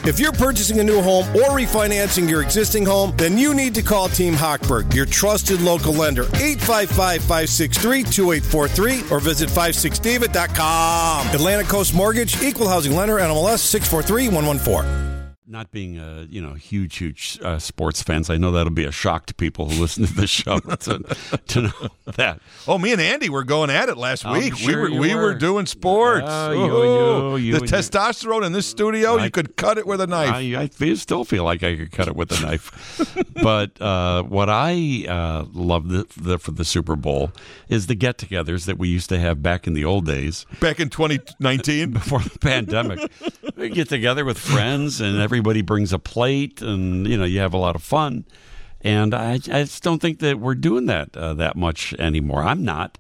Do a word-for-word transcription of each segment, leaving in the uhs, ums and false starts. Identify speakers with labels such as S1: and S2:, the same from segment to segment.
S1: If you're purchasing a new home or refinancing your existing home, then you need to call Team Hochberg, your trusted local lender. eight five five, five six three, two eight four three or visit five six david dot com. Atlantic Coast Mortgage, Equal Housing Lender, N M L S six four three one one four.
S2: Not being a you know huge, huge uh, sports fans, I know that'll be a shock to people who listen to the show to, to know that.
S3: Oh, me and Andy were going at it last
S2: I'm
S3: week.
S2: sure
S3: we were
S2: you
S3: we
S2: were.
S3: were doing sports.
S2: Uh, you,
S3: Ooh,
S2: you, you,
S3: the
S2: you.
S3: testosterone in this studio,
S2: I-
S3: you could cut it with a knife.
S2: I, I feel, still feel like I could cut it with a knife. But uh, what I uh, love the, the, for the Super Bowl is the get-togethers that we used to have back in the old days.
S3: Back in twenty nineteen.
S2: Before the pandemic. We get together with friends and everybody brings a plate and, you know, you have a lot of fun. And I, I just don't think that we're doing that uh, that much anymore. I'm not,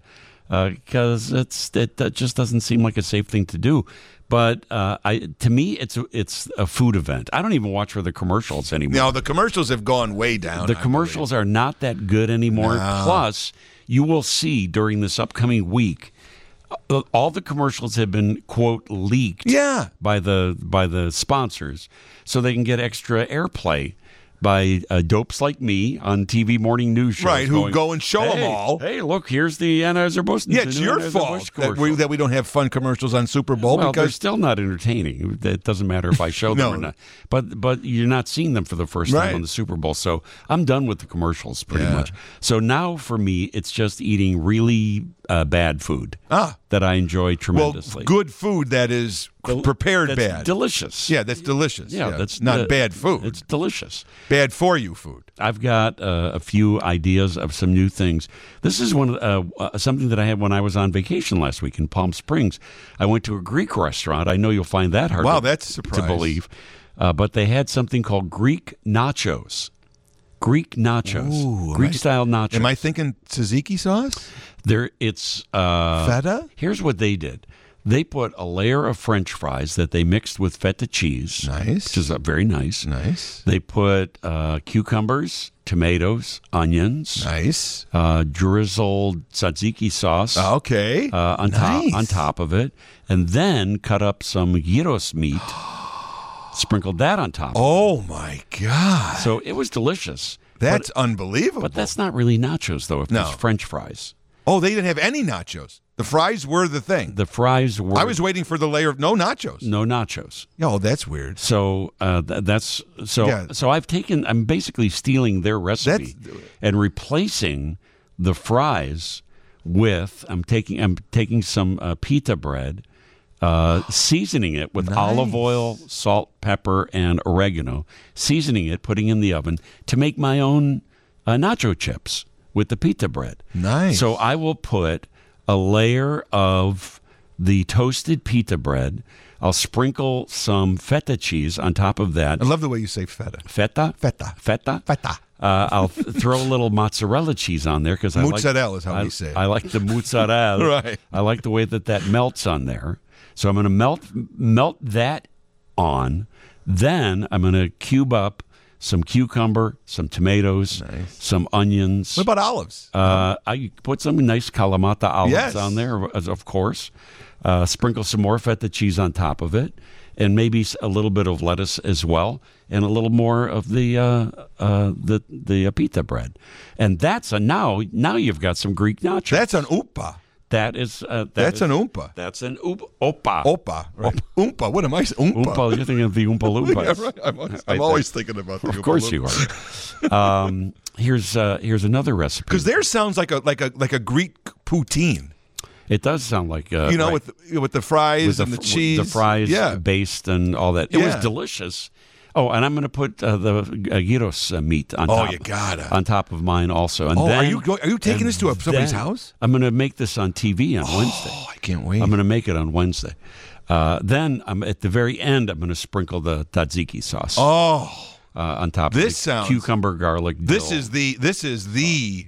S2: because it's it, that just doesn't seem like a safe thing to do. But uh, I, to me, it's a, it's a food event. I don't even watch for the commercials anymore.
S3: No, the commercials have gone way down.
S2: The
S3: I
S2: commercials are not that good anymore.
S3: No.
S2: Plus, you will see during this upcoming week, uh, all the commercials have been, quote, leaked
S3: Yeah.
S2: by the by the sponsors so they can get extra airplay by uh, dopes like me on T V morning news shows.
S3: Right, who
S2: going,
S3: go and show 'em
S2: "Hey,
S3: all."
S2: Hey, look, here's the Anheuser-Busch.
S3: Yeah, it's
S2: the
S3: your
S2: Anheuser-Busch
S3: fault that we,
S2: commercial.
S3: that we don't have fun commercials on Super Bowl
S2: Well, they're
S3: because
S2: still not entertaining. It doesn't matter if I show them
S3: No.
S2: or not. But but you're not seeing them for the first
S3: Right.
S2: time on the Super Bowl. So I'm done with the commercials pretty
S3: Yeah.
S2: much. So now for me, it's just eating really uh, bad food
S3: Ah.
S2: that I enjoy
S3: well,
S2: tremendously.
S3: good food that is prepared
S2: That's
S3: bad.
S2: delicious.
S3: Yeah, that's delicious.
S2: Yeah, that's
S3: not
S2: uh,
S3: bad food.
S2: It's delicious.
S3: bad for you food.
S2: I've got uh, a few ideas of some new things. This is one uh, uh, something that I had when I was on vacation last week in Palm Springs. I went to a Greek restaurant. I know you'll find that hard
S3: Wow,
S2: to,
S3: that's a surprise.
S2: to believe. Uh, but they had something called Greek nachos. Greek nachos.
S3: Ooh, am
S2: Greek
S3: I-
S2: style nachos.
S3: Am I thinking tzatziki sauce?
S2: There, it's uh,
S3: Feta?
S2: Here's what they did. They put a layer of French fries that they mixed with feta cheese,
S3: Nice.
S2: which is uh, very nice.
S3: Nice.
S2: They put uh, cucumbers, tomatoes, onions,
S3: Nice.
S2: uh, drizzled tzatziki sauce
S3: Okay.
S2: uh, on
S3: Nice.
S2: top on top of it, and then cut up some gyros meat, sprinkled that on top.
S3: Oh my God.
S2: So it was delicious.
S3: That's
S2: but,
S3: unbelievable.
S2: but that's not really nachos though. If
S3: No.
S2: it's French fries,
S3: Oh, they didn't have any nachos. The fries were the thing.
S2: the fries were
S3: I was waiting for the layer of no nachos.
S2: no nachos.
S3: Oh, that's weird.
S2: So uh, th- that's so.
S3: Yeah.
S2: So I've taken. I'm basically stealing their recipe
S3: That's-
S2: and replacing the fries with. I'm taking. I'm taking some uh, pita bread, uh, seasoning it with
S3: Nice.
S2: olive oil, salt, pepper, and oregano. Seasoning it, putting in the oven to make my own uh, nacho chips with the pita bread.
S3: Nice.
S2: So I will put a layer of the toasted pita bread. I'll sprinkle some feta cheese on top of that.
S3: I love the way you say feta.
S2: Feta?
S3: Feta.
S2: Feta?
S3: Feta.
S2: Uh, I'll th- throw a little mozzarella cheese on there because I like,
S3: Mozzarella is how
S2: I,
S3: we say it.
S2: I like the mozzarella.
S3: Right.
S2: I like the way that that melts on there. So I'm going to melt melt that on. Then I'm going to cube up some cucumber, some tomatoes,
S3: Nice.
S2: some onions.
S3: What about olives?
S2: Uh, I put some nice Kalamata olives
S3: Yes.
S2: on there, as of course. Uh, sprinkle some more feta cheese on top of it, and maybe s- a little bit of lettuce as well, and a little more of the uh, uh, the the uh, pita bread. And that's a now now you've got some Greek nachos.
S3: That's an oompa.
S2: That is uh, that
S3: That's
S2: is-
S3: an oompa.
S2: That's an oop, opa.
S3: Opa. Right. Oompa. What am I saying? Oompa.
S2: Oompa. You're thinking of the Oompa Loompas.
S3: Yeah, right. I'm, always,
S2: I
S3: I'm
S2: think.
S3: always thinking about the
S2: Of course you are. um, here's uh, here's another recipe.
S3: Because theirs sounds like a like a like a Greek poutine.
S2: It does sound like uh,
S3: You know,
S2: right.
S3: with with the fries
S2: with the,
S3: and the
S2: fr-
S3: cheese,
S2: the fries
S3: Yeah.
S2: based and all that. It was
S3: Yeah.
S2: delicious. Oh, and I'm going to put uh, the uh, gyros uh, meat on
S3: Oh,
S2: top.
S3: you gotta.
S2: on top of mine also. And
S3: Oh,
S2: then,
S3: are you go- are you taking
S2: and
S3: this to a- somebody's
S2: then
S3: house?
S2: I'm going to make this on T V on Wednesday.
S3: Oh, I can't wait.
S2: I'm going to make it on Wednesday. Uh, then I'm at the very end. I'm going to sprinkle the tzatziki sauce
S3: oh,
S2: uh, on top.
S3: this
S2: of it.
S3: sounds-
S2: cucumber, garlic.
S3: this
S2: dill.
S3: is the this is the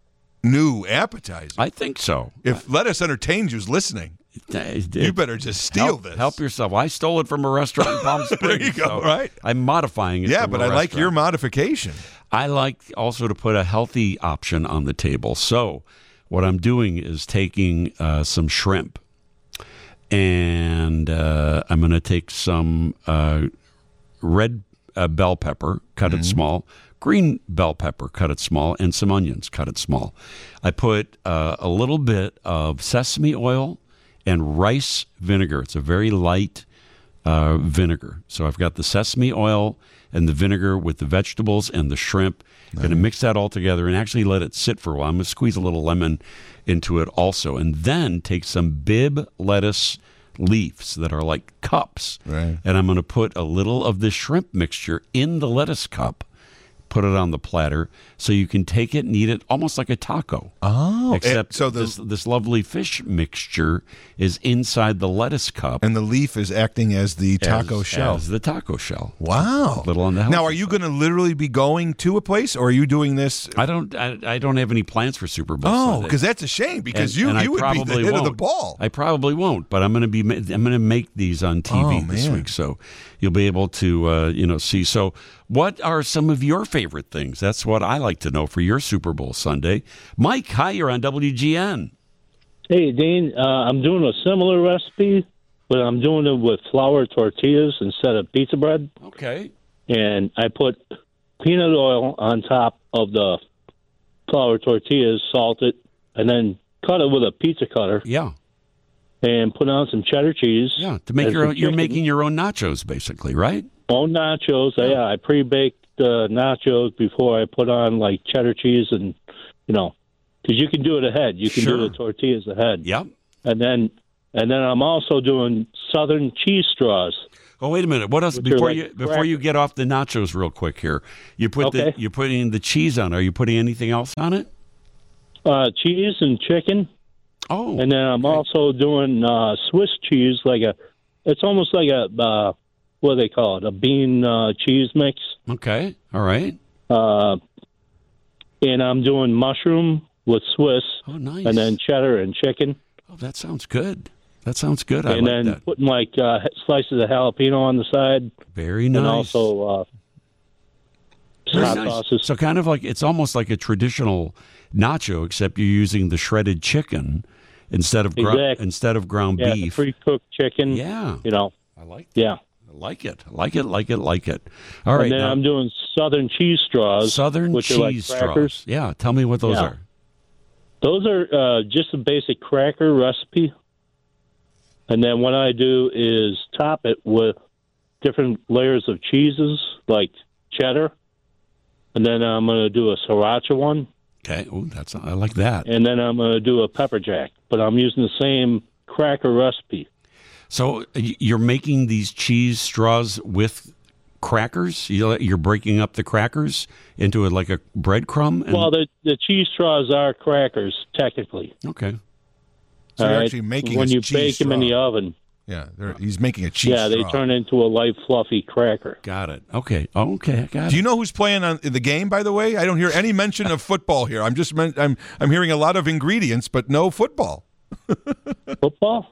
S3: new appetizer.
S2: I think so.
S3: If Let Us Entertain You's listening, you better just steal
S2: help,
S3: this.
S2: Help yourself. I stole it from a restaurant in Palm Springs.
S3: There you go,
S2: so
S3: right.
S2: I'm modifying it.
S3: Yeah,
S2: from
S3: but
S2: a
S3: I like your
S2: restaurant.
S3: modification.
S2: I like also to put a healthy option on the table. So what I'm doing is taking uh, some shrimp, and uh, I'm going to take some uh, red uh, bell pepper, cut mm-hmm. it small, green bell pepper, cut it small, and some onions, cut it small. I put uh, a little bit of sesame oil and rice vinegar. It's a very light uh, vinegar. So I've got the sesame oil and the vinegar with the vegetables and the shrimp. I'm going to mix that all together and actually let it sit for a while. I'm going to squeeze a little lemon into it also. And then take some Bibb lettuce leaves that are like cups.
S3: Right.
S2: And I'm going to put a little of the shrimp mixture in the lettuce cup, put it on the platter, so you can take it and eat it almost like a taco.
S3: Oh.
S2: Except
S3: so the,
S2: this, this lovely fish mixture is inside the lettuce cup.
S3: And the leaf is acting as the taco
S2: as,
S3: shell.
S2: As the taco shell.
S3: Wow.
S2: A little on the
S3: now, are you going to literally be going to a place, or are you doing this?
S2: I don't I, I don't have any plans for Super Bowl
S3: Oh,
S2: Sunday.
S3: because that's a shame, because
S2: And-
S3: you,
S2: and I
S3: you would be
S2: probably
S3: the hit
S2: won't.
S3: of the ball.
S2: I probably won't, but I'm going to be ma- I'm going to make these on T V
S3: Oh,
S2: this
S3: man.
S2: week, so you'll be able to uh, you know see. So, what are some of your favorite things? That's what I like to know for your Super Bowl Sunday. Mike, hi, you're on W G N.
S4: Hey, Dean, uh, I'm doing a similar recipe, but I'm doing it with flour tortillas instead of pizza bread.
S2: Okay.
S4: And I put peanut oil on top of the flour tortillas, salt it, and then cut it with a pizza cutter
S2: Yeah.
S4: and put on some cheddar cheese.
S2: Yeah. To make
S4: and
S2: your
S4: some
S2: own, you're
S4: chicken.
S2: making your own nachos, basically, right?
S4: Own nachos. Yeah, yeah I pre-baked uh, nachos before I put on like cheddar cheese and, you know, because you can do it ahead. You can
S2: Sure.
S4: do the tortillas ahead.
S2: Yep.
S4: And then, and then I'm also doing Southern cheese straws.
S2: Oh, wait a minute. What else
S4: Which are
S2: before
S4: like
S2: you before
S4: crack-
S2: you get off the nachos real quick here? You put the
S4: Okay.
S2: you're putting the cheese on. Are you putting anything else on it?
S4: Uh, cheese and chicken.
S2: Oh.
S4: And then I'm
S2: okay.
S4: also doing uh, Swiss cheese, like a, it's almost like a, uh, what do they call it, a bean uh, cheese mix.
S2: Okay. All right.
S4: Uh, and I'm doing mushroom with Swiss,
S2: Oh, nice.
S4: and then cheddar and chicken,
S2: Oh, that sounds good. That sounds good. I
S4: and
S2: like
S4: then
S2: that.
S4: putting like uh, slices of jalapeno on the side,
S2: Very nice.
S4: and also uh,
S2: Very
S4: hot
S2: nice.
S4: sauces.
S2: So kind of like it's almost like a traditional nacho, except you're using the shredded chicken instead of gro-
S4: Exactly.
S2: instead of ground
S4: Yeah, the
S2: beef.
S4: pre-cooked chicken.
S2: Yeah,
S4: You know,
S2: I like. That.
S4: yeah.
S2: I like it. I like it. Like it. Like it. All right.
S4: And then
S2: now,
S4: I'm doing Southern cheese straws.
S2: Southern
S4: which
S2: cheese
S4: are like
S2: straws.
S4: crackers.
S2: Yeah. Tell me what those
S4: Yeah.
S2: are.
S4: Those are uh, just a basic cracker recipe. And then what I do is top it with different layers of cheeses, like cheddar. And then I'm going to do a sriracha one.
S2: Okay. Oh, that's I like that.
S4: And then I'm going to do a pepper jack. But I'm using the same cracker recipe.
S2: So y- you're making these cheese straws with crackers? You- You're breaking up the crackers into a, like a breadcrumb? And,
S4: Well, the, the cheese straws are crackers, technically.
S2: okay.
S3: So
S4: All
S3: you're
S4: right?
S3: actually making
S4: When
S3: a
S4: you
S3: cheese
S4: bake them in the
S3: straw.
S4: oven,
S3: Yeah, they're- he's making a cheese
S4: yeah, they
S3: straw.
S4: turn into a light, fluffy cracker.
S2: Got it. Okay. Oh, okay. I got
S3: Do
S2: it.
S3: you know who's playing on in the game? By the way, I don't hear any mention of football here. I'm just meant, I'm I'm hearing a lot of ingredients, but no football.
S4: Football?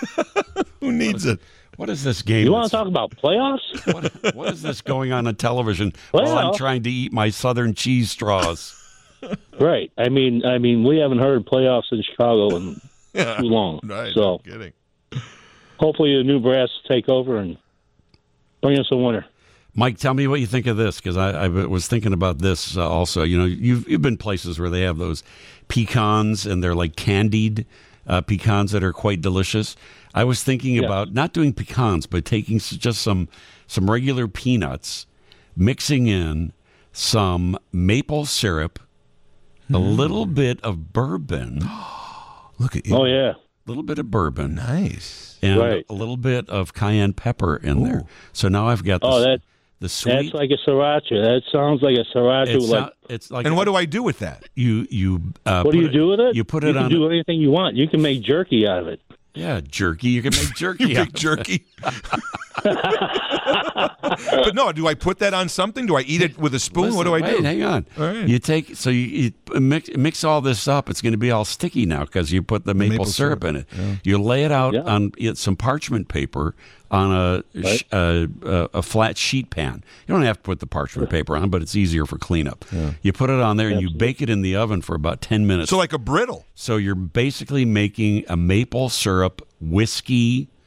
S3: Who needs it?
S2: What is this game?
S4: You want to
S2: that's-
S4: talk about playoffs?
S2: What, what is this going on on television while I'm
S4: Well-
S2: trying to eat my Southern cheese straws?
S4: Right. I mean, I mean, we haven't heard playoffs in Chicago in
S3: Yeah,
S4: too long.
S3: right.
S4: So
S3: No kidding.
S4: hopefully the new brass take over and bring us a winner.
S2: Mike, tell me what you think of this, because I, I was thinking about this uh, also. You know, you've you've been places where they have those pecans, and they're like candied uh, pecans that are quite delicious. I was thinking
S4: Yeah.
S2: about not doing pecans, but taking s- just some some regular peanuts, mixing in some maple syrup, a little bit of bourbon,
S3: Look at you.
S4: Oh yeah.
S2: a little bit of bourbon,
S3: Nice.
S2: and
S4: Right.
S2: a little bit of cayenne pepper in there.
S3: Ooh.
S2: So now I've got the,
S4: Oh,
S2: s-
S4: that
S2: the sweet.
S4: that's like a sriracha. That sounds like a sriracha.
S2: it's,
S4: like
S2: not- it's like
S3: And what do I do with that?
S2: you you uh,
S4: what do
S2: put
S4: you do with it?
S2: You put
S4: you
S2: it
S4: can
S2: on
S4: do anything you want. You can make jerky out of it.
S2: yeah jerky. You can make jerky.
S3: You
S2: out
S3: big
S2: of
S3: jerky. But no, do I put that on something? Do I eat it with a spoon?
S2: Listen,
S3: what do I
S2: wait,
S3: do?
S2: Hang on.
S3: All right.
S2: You take so you, you mix mix all this up. It's going to be all sticky now because you put the maple,
S3: maple
S2: syrup,
S3: syrup,
S2: in it. You lay it out
S4: Yeah.
S2: on it- some parchment paper on a, sh- a, a a flat sheet pan. You don't have to put the parchment paper on, but it's easier for cleanup. You put it on there and you bake it in the oven for about ten minutes.
S3: So like a brittle.
S2: So you're basically making a maple syrup whiskey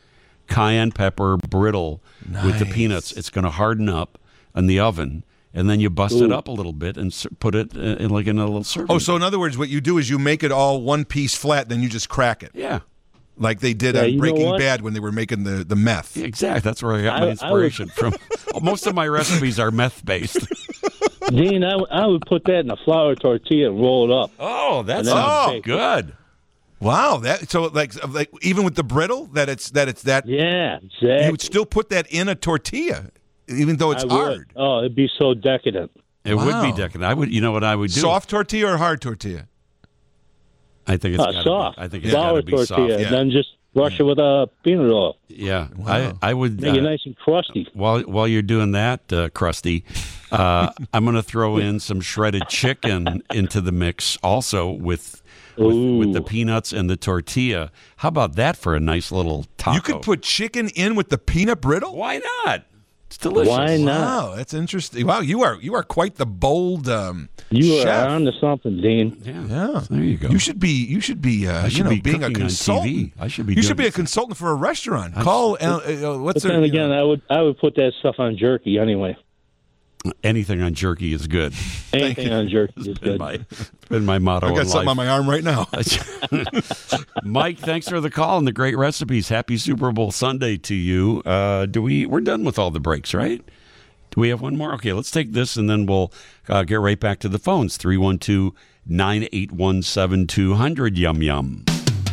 S2: cayenne pepper brittle nice. with the peanuts. It's going to harden up in the oven. And then you bust Ooh. it up a little bit and put it in, like in a little serving.
S3: Oh, so in other words, what you do is you make it all one piece flat, then you just crack it.
S2: Yeah.
S3: Like they did yeah, on Breaking Bad when they were making the, the meth.
S2: Yeah, exactly. That's where I got my inspiration I would... from. Most of my recipes are meth-based.
S4: Dean, I, I would put that in a flour tortilla and roll it up.
S2: Oh, that sounds good.
S3: Wow, that so like like even with the brittle that it's that it's that
S4: yeah, exactly.
S3: You would still put that in a tortilla. Even though it's
S4: I
S3: hard.
S4: Would. Oh, it'd be so decadent.
S2: It wow. would be decadent. I would, you know what I would do?
S3: Soft tortilla or hard tortilla?
S2: I think it's
S4: uh,
S2: gotta
S4: soft.
S2: Be, I think it's
S4: Flour
S2: got to be
S4: tortilla,
S2: soft.
S4: Yeah. And then just brush yeah. it with a peanut oil.
S2: Yeah,
S3: wow.
S2: I, I would
S4: make
S2: uh,
S4: it nice and crusty.
S2: While while you're doing that, uh, crusty, uh, I'm going to throw in some shredded chicken into the mix, also with. With, with the peanuts and the tortilla. How about that for a nice little taco?
S3: You could put chicken in with the peanut brittle?
S2: Why not? It's delicious.
S4: Why not?
S3: Wow, that's interesting. Wow, you are you are quite the bold um,
S4: You
S3: chef.
S4: are on to something, Dean.
S2: Yeah.
S3: yeah.
S2: There you go.
S3: You should be you should be uh,
S2: I should
S3: you know,
S2: be
S3: being a consultant.
S2: on T V. I should be
S3: You should
S2: doing
S3: be a consultant for a restaurant. Call uh, uh, what's
S4: but
S3: their,
S4: then again,
S3: know.
S4: I would I would put that stuff on jerky anyway.
S2: Anything on jerky is good.
S4: Anything on jerky is
S2: it's
S4: good.
S2: Been my, it's been my motto.
S3: I got
S2: in
S3: something
S2: life.
S3: on my arm right now.
S2: Mike, thanks for the call and the great recipes. Happy Super Bowl Sunday to you. Uh, do we? We're done with all the breaks, right? Do we have one more? Okay, let's take this and then we'll uh, get right back to the phones. three one two, nine eight one, seven two zero zero. Yum yum.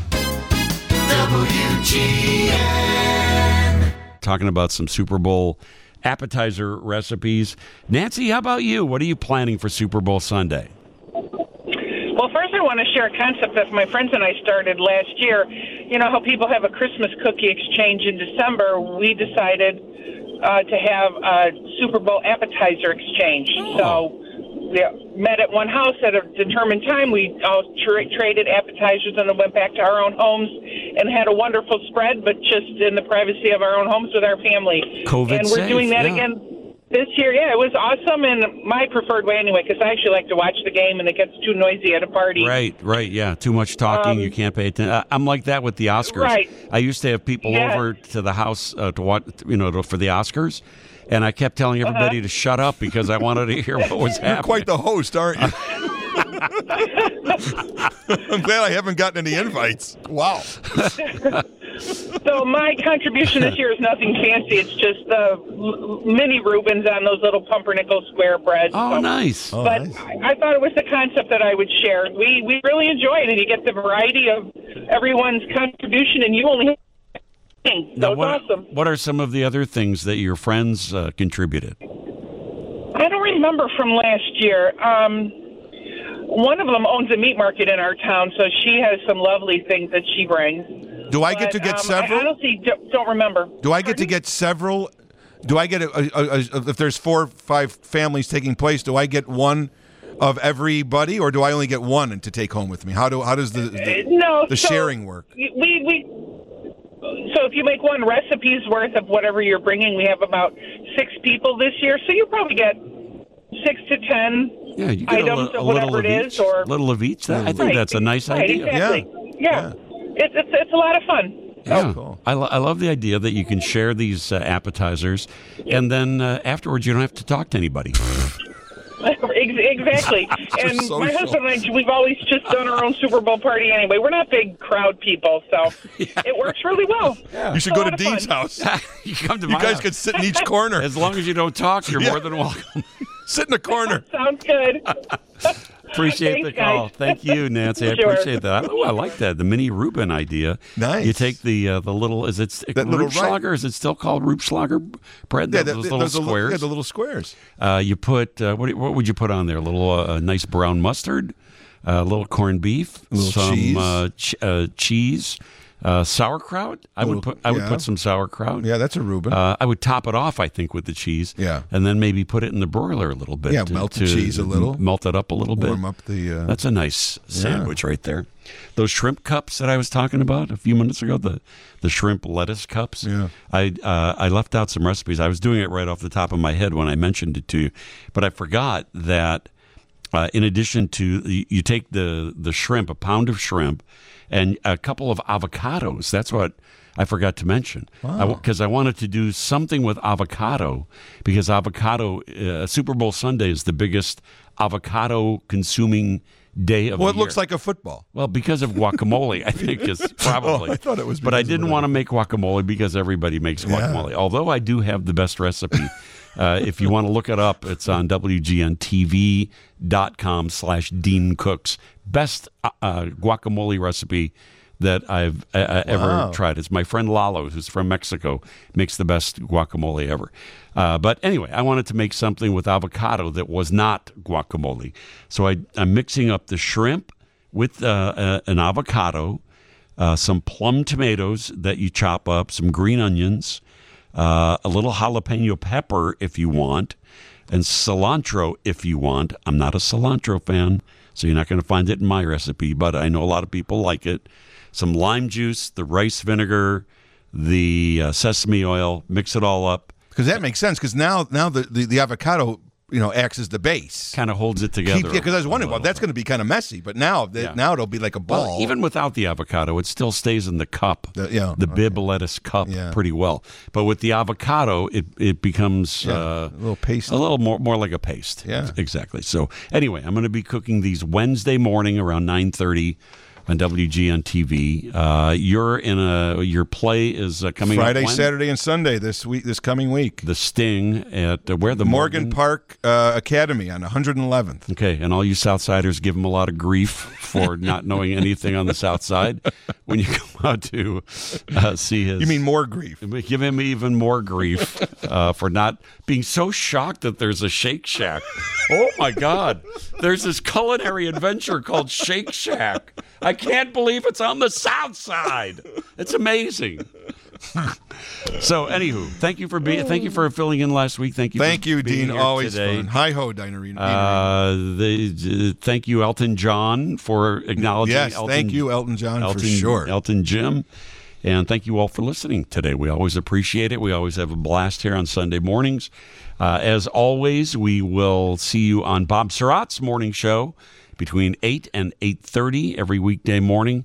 S2: W G N. Talking about some Super Bowl appetizer recipes. Nancy, how about you? What are you planning for Super Bowl Sunday?
S5: Well, first I want to share a concept that my friends and I started last year. You know how people have a Christmas cookie exchange in December? We decided uh, to have a Super Bowl appetizer exchange. Oh. So we met at one house at a determined time. We all tra- traded appetizers and then went back to our own homes and had a wonderful spread, but just in the privacy of our own homes with our family.
S2: COVID
S5: and we're
S2: safe,
S5: doing that
S2: yeah.
S5: again this year. Yeah, it was awesome, and my preferred way anyway, because I actually like to watch the game, and it gets too noisy at a party.
S2: Right, right, yeah. Too much talking,
S5: Um,
S2: you can't pay attention. I'm like that with the Oscars.
S5: Right.
S2: I used to have people
S5: Yeah.
S2: over to the house uh, to watch, you know, to, for the Oscars, and I kept telling everybody
S5: Uh-huh.
S2: to shut up because I wanted to hear what was happening.
S3: You're quite the host, aren't you? I'm glad I haven't gotten any invites. Wow.
S5: So my contribution this year is nothing fancy. It's just the uh, mini Reubens on those little pumpernickel square breads.
S2: Oh,
S5: so,
S2: nice.
S3: Oh,
S5: But
S3: nice.
S5: I, I thought it was the concept that I would share. We we really enjoy it, and you get the variety of everyone's contribution, and you only have so
S2: Now,
S5: it's
S2: what,
S5: awesome.
S2: what are some of the other things that your friends uh, contributed?
S5: I don't remember from last year. Um, one of them owns a meat market in our town, so she has some lovely things that she brings.
S3: Do I
S5: But,
S3: get to get
S5: um,
S3: several?
S5: I honestly don't, don't remember.
S3: Do I get to get several? Do I get a, a, a, a, if there's four or five families taking place? Do I get one of everybody, or do I only get one to take home with me? How do how does the the,
S5: Uh, no,
S3: the
S5: so
S3: sharing work?
S5: We we so if you make one recipe's worth of whatever you're bringing, we have about six people this year, so you probably get six to ten
S2: Yeah, you get
S5: items
S2: a, li- a
S5: of
S2: little
S5: whatever
S2: of
S5: it
S2: each.
S5: is, or
S2: A little of each. That, I think
S5: Right.
S2: that's a nice
S5: right,
S2: idea.
S5: Exactly.
S3: Yeah.
S5: Yeah, It's, it's it's a lot of fun.
S2: Yeah,
S3: cool.
S2: I, lo- I love the idea that you can share these uh, appetizers, and then uh, afterwards you don't have to talk to anybody.
S5: Ex- exactly. And my
S3: social.
S5: husband and I, we've always just done our own Super Bowl party anyway. We're not big crowd people, so it works really well.
S3: You should
S5: It's
S3: go
S5: a
S3: to
S5: lot of
S3: Dean's
S5: fun.
S3: house.
S2: you come to
S3: You
S2: my
S3: guys
S2: house.
S3: could sit in each corner.
S2: As long as you don't talk, you're
S3: Yeah.
S2: more than welcome.
S3: Sit in a corner.
S5: Sounds good.
S2: Appreciate
S5: Thanks,
S2: the call.
S5: guys.
S2: Thank you, Nancy. I
S5: Sure.
S2: appreciate that. Oh, I like that. The mini Reuben idea.
S3: Nice.
S2: You take the uh, the little, is it
S3: That little
S2: Rupschlager? Is it still called Rupschlager bread?
S3: Yeah,
S2: those
S3: that-
S2: little
S3: those are li-
S2: squares.
S3: Yeah, the little squares.
S2: Uh, you put uh, what? do you- What would you put on there? A little uh, nice brown mustard, a little corned beef,
S3: A little
S2: some
S3: cheese.
S2: Uh, ch- uh, cheese, uh, sauerkraut. I would
S3: Little-
S2: put. I would
S3: yeah.
S2: put some sauerkraut.
S3: Yeah, that's a Reuben.
S2: Uh, I would top it off, I think, with the cheese.
S3: Yeah.
S2: and then maybe put it in the broiler a little bit.
S3: Yeah,
S2: to,
S3: melt the
S2: to
S3: cheese a little.
S2: melt it up a little bit.
S3: Warm up the. Uh,
S2: That's a nice sandwich right there. Those shrimp cups that I was talking about a few minutes ago, the the shrimp lettuce cups.
S3: Yeah.
S2: I uh, I left out some recipes. I was doing it right off the top of my head when I mentioned it to you, but I forgot that uh, in addition to you, you take the the shrimp, a pound of shrimp, and a couple of avocados. That's what I forgot to mention because I, I wanted to do something with avocado because avocado uh, Super Bowl Sunday is the biggest avocado consuming day of
S3: Well,
S2: the
S3: it looks
S2: year.
S3: like a football.
S2: Well, because of guacamole, I think is probably.
S3: Oh, I thought it was
S2: but I
S3: because of
S2: didn't
S3: whatever.
S2: want to make guacamole because everybody makes guacamole. Although I do have the best recipe. uh, if you want to look it up, it's on W G N T V dot com slash Dean Cooks. Best uh, uh, guacamole recipe that I've uh, ever
S3: Wow.
S2: tried. It's my friend Lalo, who's from Mexico, makes the best guacamole ever. Uh, but anyway, I wanted to make something with avocado that was not guacamole. So I, I'm mixing up the shrimp with uh, uh, an avocado, uh, some plum tomatoes that you chop up, some green onions, uh, a little jalapeno pepper if you want, and cilantro if you want. I'm not a cilantro fan, so you're not going to find it in my recipe, but I know a lot of people like it. Some lime juice, the rice vinegar, the uh, sesame oil, mix it all up.
S3: Because that makes sense. Because now, now the, the, the avocado, you know, acts as the base.
S2: Kind of holds it together.
S3: Yeah, because I was wondering,
S2: a
S3: well,
S2: little
S3: that's going to be kind of messy. But now, the,
S2: Yeah.
S3: now it'll be like a ball.
S2: Well, even without the avocado, it still stays in the cup,
S3: The- yeah,
S2: the
S3: okay.
S2: bib lettuce cup,
S3: Yeah.
S2: pretty well. But with the avocado, it it becomes
S3: Yeah,
S2: uh,
S3: a little paste.
S2: a little more more like a paste.
S3: Yeah.
S2: Exactly. So anyway, I'm going to be cooking these Wednesday morning around nine thirty on W G N T V. Uh, you're in a your play is uh, coming
S3: Friday,
S2: up when?
S3: Saturday, and Sunday this week, this coming week.
S2: The Sting at uh, where the
S3: Morgan Park uh, Academy on one hundred eleventh.
S2: Okay, and all you Southsiders give him a lot of grief for not knowing anything on the South Side when you come out to uh, see his.
S3: You mean more grief?
S2: Give him even more grief uh, for not being so shocked that there's a Shake Shack. Oh my God! There's this culinary adventure called Shake Shack. I can't believe it's on the South Side. It's amazing. So, anywho, thank you for being. Thank you for filling in last week. Thank you.
S3: Thank
S2: for
S3: you,
S2: being
S3: Dean.
S2: here
S3: Always
S2: today.
S3: fun. Hi ho, Dinerina.
S2: Uh, the, uh, thank you, Elton John, for acknowledging.
S3: yes,
S2: Elton,
S3: thank you, Elton John,
S2: Elton,
S3: for sure.
S2: Elton Jim, and thank you all for listening today. We always appreciate it. We always have a blast here on Sunday mornings. Uh, as always, we will see you on Bob Surratt's morning show between eight and eight thirty every weekday morning.